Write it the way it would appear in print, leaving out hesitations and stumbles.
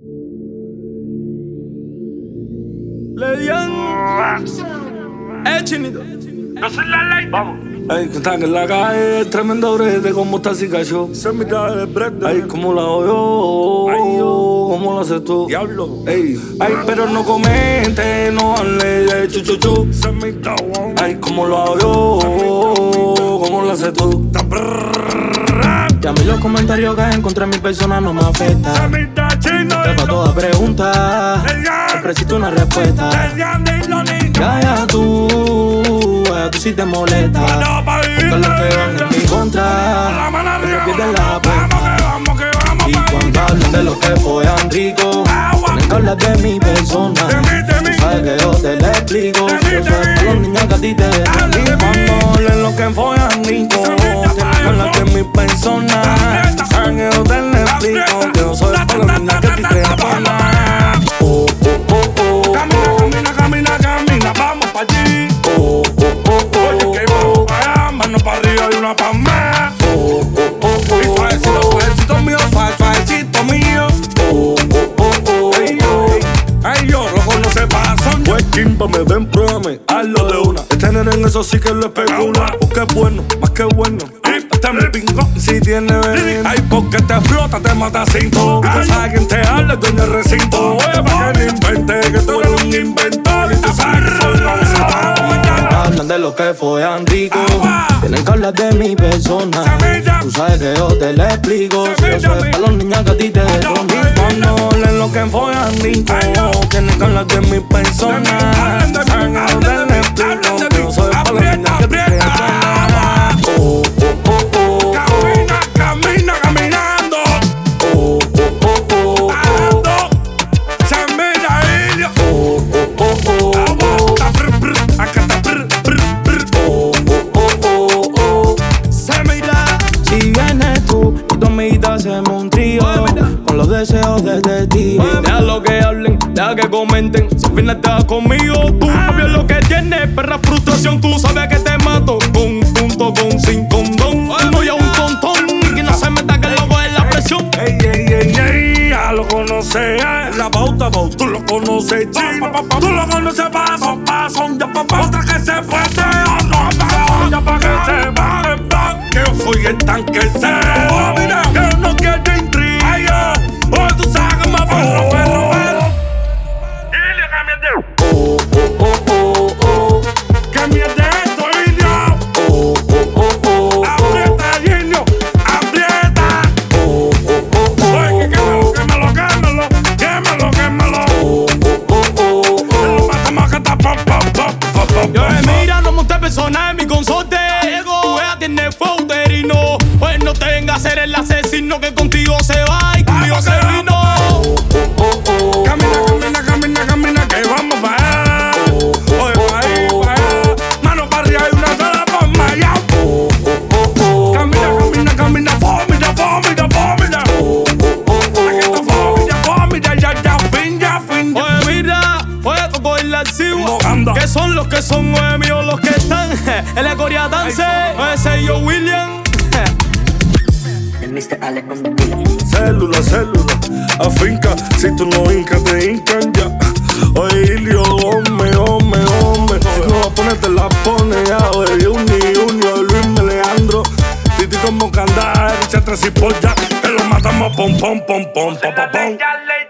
Le dian chinito. No soy la ley. Vamos. Ay, que están en la calle, tremendo brete como está Cicacho. Se me da el brete. Ay, como la hago yo. Ay, yo. ¿Cómo lo haces tú? Diablo. Ey, ay, pero no comente, no hable de chuchuchu. Se me da one. Ay, como lo hago yo. ¿Cómo lo haces tú? Y a mí los comentarios que encontré en mi persona no me Se afectan. me da chino. Para toda pregunta, siempre existe una respuesta. Ya tú sí te molesta. Porque los que van en mi contra, siempre pierden la apuesta. Y cuando hablan de los que follan rico, tienen que hablar de mi persona. Tú sabes que yo te lo explico. Yo soy para los niños que a ti te dejan. Y cuando hablan los que follan rico, tienen que hablar de mi persona. Tú sabes que yo te lo explico. Que yo soy para los niños que a ti te dejan. Camina, vamos pa' allí. Oye, que vamos pa' allá, mano pa' arriba y una pa' más. Y suavecito mío, suavecito mío. Ay, yo, loco, no se pasan. Pues chimba, me ven, pruébame, hazlo de una. El tener en eso sí que lo especula. Porque es bueno, más que bueno. Este me pingo. Si tiene veneno. Ay, porque te explota, te mata cinco. Tú sabes quién te habla, dueño del recinto. Oye, pa' que no invente, que tú eres un inventor. Y tú sabes que soy Hablan de los que follan rico, tienen que hablar de mi persona. Tú sabes que yo te lo explico. Si yo soy para los niños que a ti te detonan. Cuando hablan los que follan rico, tienen que hablar de mi persona. Tú sabes que yo te lo explico. Que yo soy para los niños que a ti te detonan. Camina, caminando. Ando. Se mira ellos. Acá está. Se mira. Si vienes tú y tu amiguita hacemos un trío con los deseos de este tío. Deja lo que hablen, deja que comenten. Si al final te vas conmigo, tú no lo que tienes, perra frustración. Tú sabes que te mato con punto, con sin condón. No ya un tontón y que no se meta que el loco es la presión. Ey, ya lo conoces, la pauta, tú lo conoces, chino. Tú lo conoces, paso, ya papá. Otra que se fue, ya pa' que se va, que yo soy el tanque cero. Mira, que no quiero intriga. Oh, tú sabes que me pero. Dile, cámbiate esto, indio. Aprieta, indio, aprieta. Oye, quémalo. Lo matamos que está pop. Yo mira, no monté personaje en mi consorte. Tu wea tiene feuterino. Pues no te venga a ser el asesino que contigo se va y conmigo se vino. Camina, que vamos pa' allá. Oye, pa' ahí. Mano pa' arriba y una sola pa' allá. Camina, vomita. Aquí está vomita, fin. Oye, mira, oye, Coco y la Arcibo, Anda. que son los que son, oye, míos los que están en la Corea Dance. Oye, ese yo, William. El Mr. Alex on the beat. Célula, afinca. Si tú no hincas, te hincan ya. Oye, Ilio, hombre. Si no la pones, te la pones ya. Oye, Junior, Luis Leandro. Titi como Candar, Chatra y Polla. Que lo matamos, pom.